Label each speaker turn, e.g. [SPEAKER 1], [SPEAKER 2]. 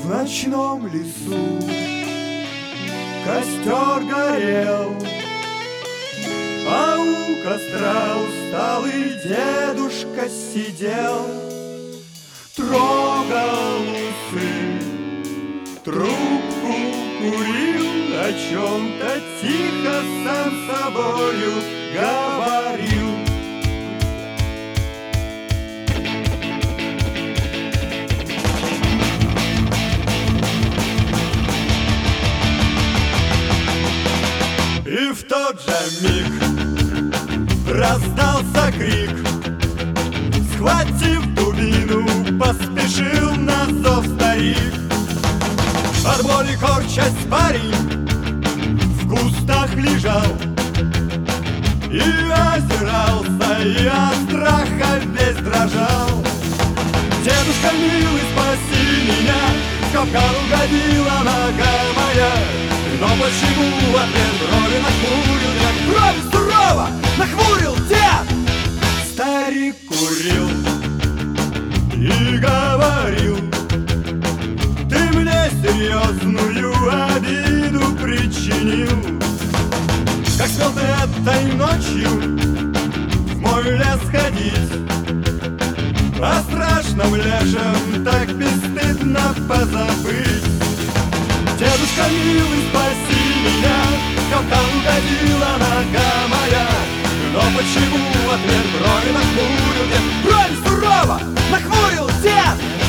[SPEAKER 1] В ночном лесу костер горел, а у костра усталый дедушка сидел, трогал усы, трубку курил, о чем-то тихо сам с собою говорил. И в тот же миг раздался крик, схватив дубину, поспешил на зов старик. От боли корчась парень в кустах лежал и озирался, и от страха весь дрожал. Дедушка милый, спаси меня, в капкан угодила нога моя. Но почему в ответ брови нахмурил дед? Брови сурово нахмурил дед! Старик курил и говорил: ты мне серьезную обиду причинил. Как смел ты этой ночью в мой лес ходить, о страшном лешем так бесстыдно позабыть. Дедушка милый, спаси меня, в капкан угодила нога моя. Но почему в ответ брови нахмурил дед? Брови сурово нахмурил дед!